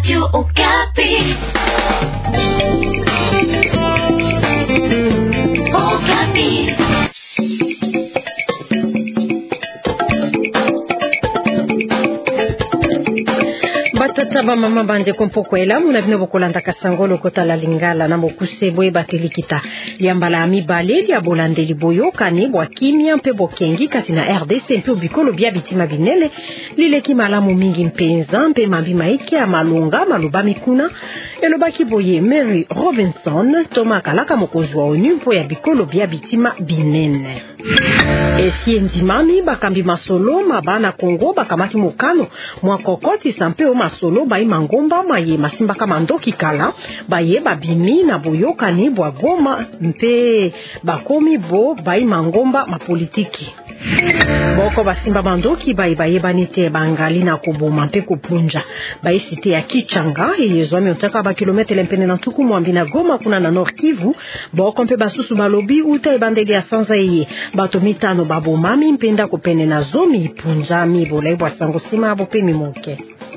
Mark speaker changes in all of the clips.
Speaker 1: Radio Okapi. Okapi.
Speaker 2: Batata ba mama bande kompoko elamu na bino bokolanda kasangolo kotala lingala na mokusebwe batelikita yambala ami baleli ya bolandeli boyokani bwa kimia mpe bokengi kati na RDC mpe bikolo bya bitima binene lileki malamu mingi mpenza mpe mambi maike ya malunga maluba mikuna elobaki boye Mary Robinson toma kalaka mokonzi wa ONU mpo ya bikolo bya bitima binene. Esi endimami bakambi masolo mabana Kongo bakamati mokano mwa kokoti sampe o masolo bai mangomba maye masimba kama ndoki kala baye babimi na boyokani bwa Goma mpe bakomi bo bai mangomba mapolitiki. Boko basimba mandoki baye banite bangali na kuboma mpe kupunja baye site ya Kichanga yezwami otaka ba kilometre mpene na tuku mwambi na Goma kuna na Nord Kivu. Boko mpe basusu balobi uta ebandeli ya sanza ye bato mitano babomami mpenda kupene na zomi ipunja mibola ibwa sango sima bo pe mimoke.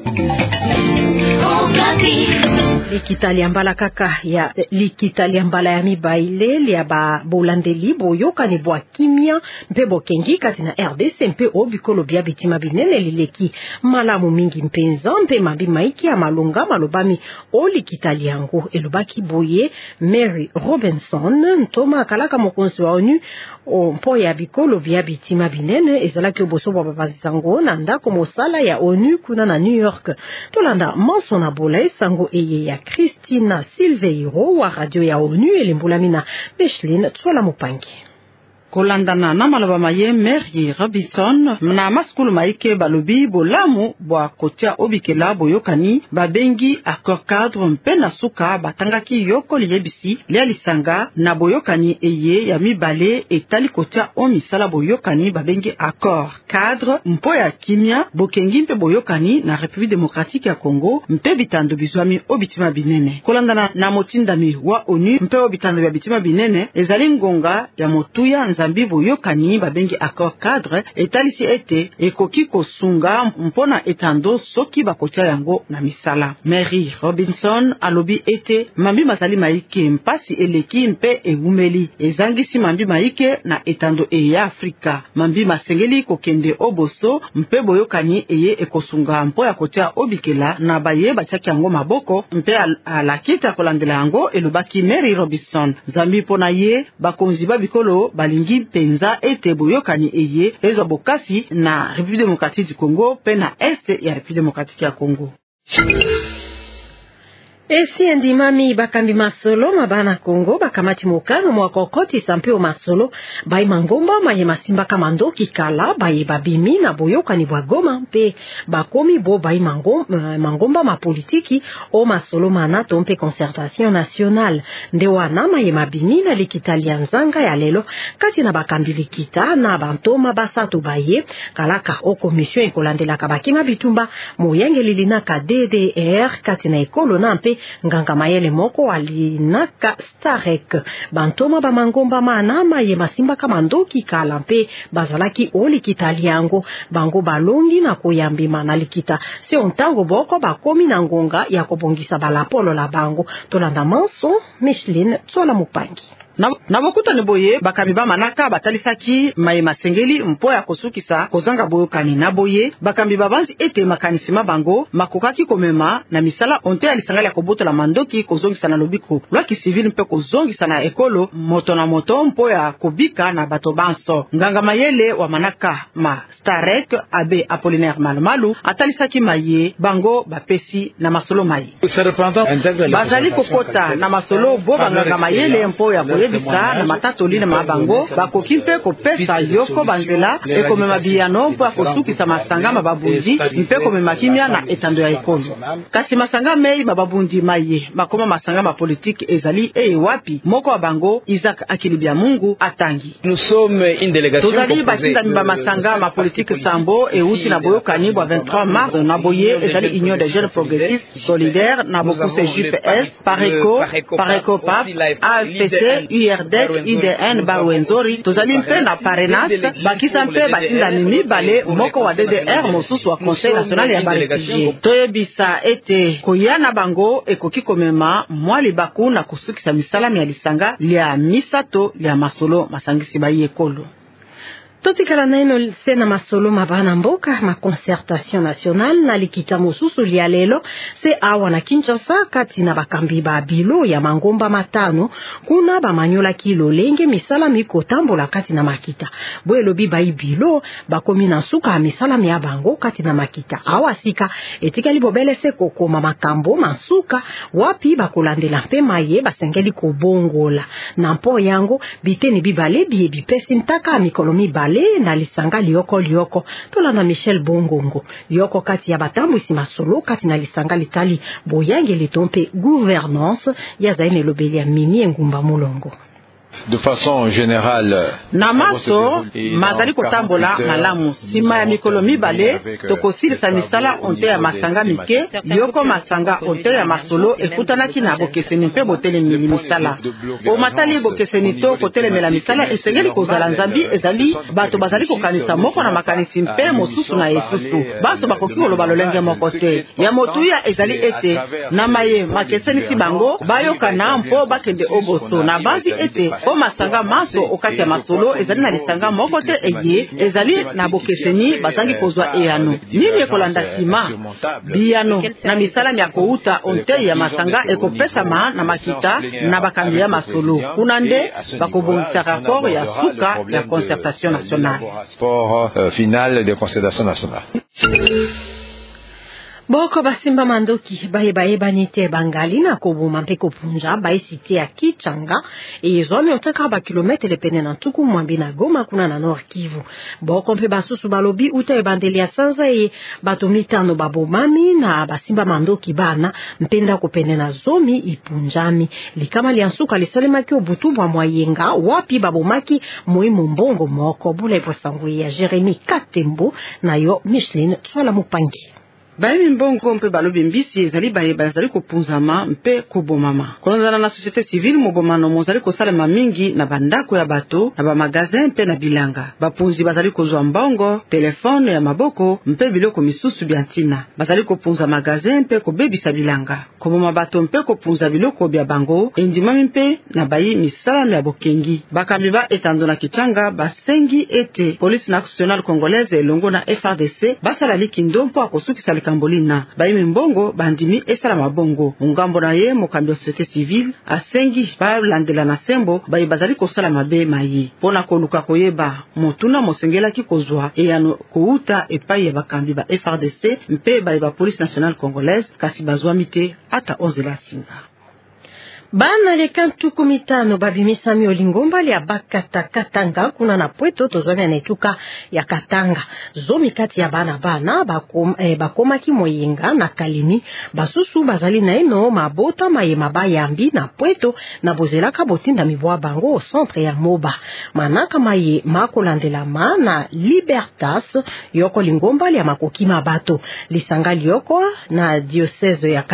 Speaker 2: Likita liambala ya mibaile lia ba bolandeli boyoka ni bwa kimia mpe bokengi kati na RDC mpe obikolo bya bitima binene lileki malamu mingi mpenza mpe mabi maiki ya malunga malobami o likita liango elobaki boye Mary Robinson ntoma kalaka mokonzi wa ONU mpo ya bikolo bya bitima binene ezalaki oboso bwa babazango na ndako mosala ya ONU kuna na New York. Tolanda manso na bola esango eye ya Christina Silveiro wa radio ya ONU elimbulamina Micheline Tsola Mupangi.
Speaker 3: Kolandana na maloba maye Mary Robinson na maskulu maike balobi bolamu bwa kotia obikela boyokani babengi accord cadre mpe na suka batangaki yoko liyebisi lia lisanga na boyokani eye ya mibale etali kotia o misala boyokani babengi accord cadre mpo ya kimia bokengi mpe boyokani na République démocratique ya Congo mpe bitando bizwami obitima binene. Kolandana na motindami wa ONU mpe obitando ya bitima binene ezali ngonga ya motuya nzambi boyokani babengi accord cadre etalisi ete ekoki kosunga mpona etando soki bakotia yango na misala. Mary Robinson alobi ete mambi mazali maike mpasi eleki mpe eumeli ezangisi mambi maike na etando ya Afrika. Mambi masengeli kokende oboso mpe boyokani eye ekosunga mpo ya kotia obikela na baye batiaki yango maboko mpe alakita kolandela yango elobaki Mary Robinson. Zambi pona ye bakonzi babikolo balingi penza ete boyokani eye ezo bokasi na République démocratique du Congo pe na este ya République démocratique ya Congo.
Speaker 2: Esi endimami bakambi masolo mabana Kongo bakamati mokano mwa kokoti sampe o masolo bai mangomba maye masimba kama ndoki kala baye babimi na boyokani bwa Goma mpe bakomi bo bai mangomba mapolitiki o masolo manato mpe concertation nationale nde wana maye mabimi na likitalia nzanga ya lelo kati na bakambi likita na bantoma basatu baye kalaka o commission ekolandela kabakima bitumba moyenge lilinaka DDR kati na ekolo na mpe nganga mayele moko alinaka Starek bantoma ba mangomba manama ye masimba kama ndoki kala mpe bazalaki olikita liango bango balongi na koyambima na likita se ontango boko bakomi na ngonga ya kobongisa balapolo la bango. Tolanda manso Micheline Tsola Mupangi.
Speaker 3: Na bokuta ne boye bakambi ba manaka batalisaki maye masengeli mpo ya kosukisa kozanga boyokani na boye bakambi babanzi ete makanisima bango makokaki komema na misala onte alisanga ya kobotola mandoki kozongisa na lobiko lwaki civil mpe kozongisa na ekolo moto na moto mpo ya kobika na bato banso. Nganga mayele wa manaka ma Starek abe Apollinaire Malumalu atalisaki maye bango bapesi na masolo maye bazali kokota na masolo bo banganga mayele mpo ya bisa na matatoli na mabango bakoki mpe kopesa yoko banzela ekomema biyano mpo akosukisa masanga mababundi mpe komema kimia na etando ya ekolo. Kasi masanga mei mababundi maye makoma masanga mapolitiki ezali wapi moko wa bango Isaac Akilibia Mungu atangi. Tozali basindami ba masanga mapolitiki sambo euti na boyokani bwa 23 mars na boye ezali Union des Jeunes Progressistes Solidaires na bokuse JPS Pareco PAP AFPC URDEC IDN Barwenzori tozali mpe na Parenas bakisa mpe batinda mimi bale moko wa DDR mosusu wa Conseil national ya barefugie. Toyebisa ete koyana bango ekoki komema mwali baku na kusukisa misalami ya lisanga lia misato lia masolo masangisi ba yekolo.
Speaker 2: Totikala naino sena masolo mabana mboka ma concertation nationale na likita mosusu lia lelo se awa na Kinshasa kati na bakambi ba bilo ya mangomba matano kuna ba manyola kilo lenge misala mikotambola kati na makita bwelo biba ibilo bakomi na suka misala ya bango kati na makita awa sika etikali bobele se kokoma makambo masuka wapi bakolandela mpe maye basengeli kobongola na mpo yango biteni bibale bipesi ntaka mikolomi bale na lisanga lioko tolana Michel Bongongo lioko kati ya batambwisi masolo kati na lisanga litali boyange litompe gouvernance ya zaine lobeli ya Mimi Ngumba Mulongo.
Speaker 4: De façon générale,
Speaker 3: namaso mazali kotambola malamu sima ya mikolo mibale tokosilisa misala onte ya masanga mike lioko masanga onte ya masolo ekutanaki na bokeseni mpe botelemeli misala o matali bokeseni to kotelemela misala esengeli kozala nzambi ezali bato bazali kokanisa moko na makanisi mpe mosusu na esusu baso bakoki koloba lolenge moko te ya motuya ezali ete na maye makesenisi bango bayokana mpo bakende oboso na bazi ete o masanga maso okati ya masolo ezali na lisanga moko te eye ezali na bokeseni bazangi kozwa eyano nini ekolanda sima biyano na misala ya kouta onte ya masanga ekopesama na makita na bakambi ya masolo kuna nde bakobongisa rapport ya suka ya concertation nationale
Speaker 4: final de concertation nationale.
Speaker 2: Boko basimba mandoki baeba nite bangali na kobuma mpe kopunja baisiti ya Kichanga ezoni otaka ba kilometre pene na tuku mwambi na Goma kuna na Nord Kivu. Boko mpe basusu balobi uta ebandeli ya sanza bato mitano babomami na basimba mandoki bana mpenda kopene na zomi ipunjami likama liansuka lisalemaki obutumbwa mwayenga wapi babomaki muimu mbongo moko bula iposangwe ya Jeremy Katembo na yo Micheline Twala Mupangi.
Speaker 3: Baimi mbongo mpe balobi mbisi ezali bazali kopunzama mpe kobomama. Kolonzana na société civile mobomano mozali kosalema mingi na bandako ya bato na ba magazin mpe na bilanga. Bapunzi bazali kozwa mbongo, telefone ya maboko mpe biloko misusu biantina. Bazali kopunza magazin mpe kobebisa bilanga. Koboma bato mpe kopunza biloko bya bango endimami mpe na bayi misala ya bokengi. Bakambi ba etando na Kichanga basengi ete police nationale congolaise elongo na FARDC basala likindo mpo akosukisa Kambolina baimi mbongo bandimi esala mabongo ngambo na ye mokambi wa société civile asengi balandela na sembo bayi bazali kosala mabe mayi pona koluka koyeba motuna mosengela ki kozwa eyano kouta epai ya bakambi ba FARDC mpe bayi ba police nationale congolaise kasi bazwa mite ata ozela singa.
Speaker 2: Bana lekantu kumitano babimisami olingomba lia bakata Katanga kuna na Pweto tozwanya netuka ya Katanga zomi kati ya bana bakoma ki moyenga na Kalini basusu bazali na eno mabota maye mabayambi na Pweto na bozelaka botinda mibwa bango au centre ya Moba manaka maye makolandela na Libertas yoko lingomba lia makoki mabato lisangali yoko na diocese ya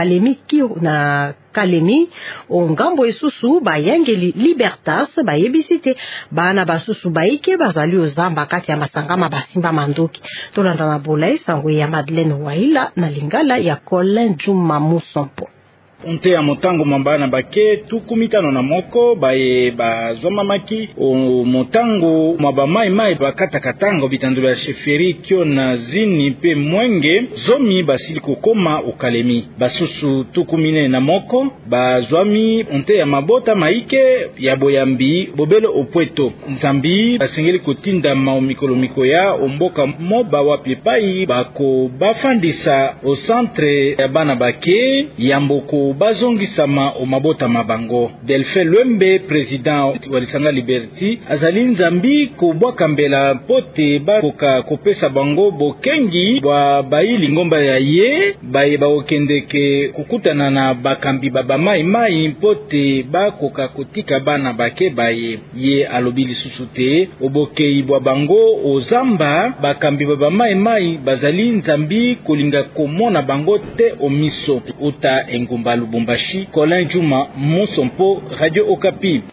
Speaker 2: Kalemi ongambo esusu bayangeli Libertas bayebisite bana basusu baike bazali ozamba kati ya masangama basimba mandoki tolanda na bolai sangwe ya Madeleine Waila na lingala ya Colin Juma Musompo.
Speaker 5: Onte ya motango mambana bake tukumitano na moko baye bazoma maki o motango mabamai mai bakata Katanga bitandulo ya sheferi kio na zini pe mwenge zomi basili kokoma ukalemi basusu tukumine na moko bazwami onte ya mabota maike ya boyambi bobelo opweto nzambi basengeli kotinda maomikolo ya omboka moba wapi pai bako bafandisa o centre ya bana bake yamboko bazongisama o mabota mabango. Delphin Lwembe president wa Lisanga Liberty azali nzambi kobwaka mbela pote bakoka kopesa bango bokengi bwa baili ngomba ya ye baye baokendeke kukutana na bakambi babamai mai pote bakoka kotika bana bake baye ye alobi lisusu te obokei bwa bango ozamba bakambi babamai mai bazali nzambi kolinga komona bango te omiso uta engumba Lubumbashi. Colin Juma Musompo, Radio Okapi.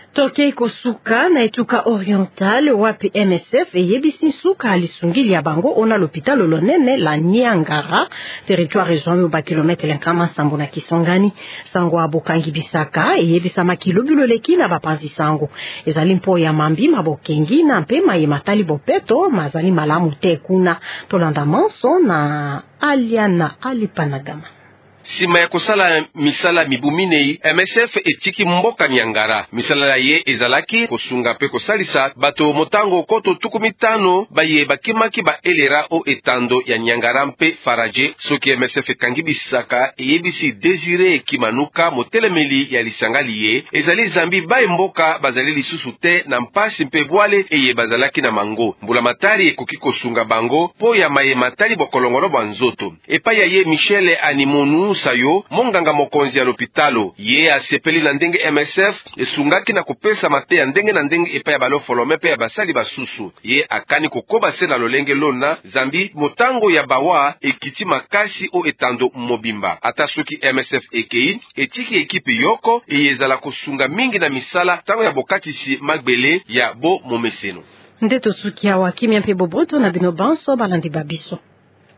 Speaker 2: Tokei kosuka na etuka oriental wapi MSF eyebisi nsuka alisungili ya bango ona l'hôpital lonene la Niangara territoire zone ba kilometre nkama sambo na Kisangani sango abokangi bisaka eyebisa makilobilo leki na bapanzi sango ezali mpo ya mambi mabokengi na mpema ye matali bopeto mazali malamu te kuna tolanda manso na Aliana Alipanagama.
Speaker 6: Sima ya kosala misala mibumine MSF etiki mboka Niangara misala ye ezalaki kosunga pe kosalisa bato motango koto 15 baye bakimaki ba elera o etando ya Niangara mpe Faraje soki MSF kangi bisaka eyebisi Désiré Kimanuka motelemeli ya lisangali ye ezali zambi baye mboka bazali lisusu te na mpasi mpe bwale eye bazalaki na mango mbula matari ekoki kosunga bango po ya maye matali bokolongolo bwa nzoto epa ya ye Michel Animonu sayo monganga mokonzi ya l'hôpitalo ye asepeli na ndenge MSF esungaki na kopesa mate ya ndenge na ndenge epa ya balofolome pe ya basali basusu ye akani kokoba se na lolenge lona zambi motango ya bawa ekiti makasi o etando mobimba ata soki MSF ekei etiki ekipe yoko eyezala kosunga mingi na misala tango ya bokatisi magbele ya bo momeseno
Speaker 2: ndeto suki awa kimia mpe boboto na bino banso balandi babiso.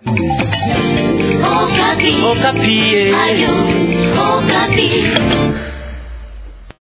Speaker 1: Okapi. Okapi. Ayo. Okapi.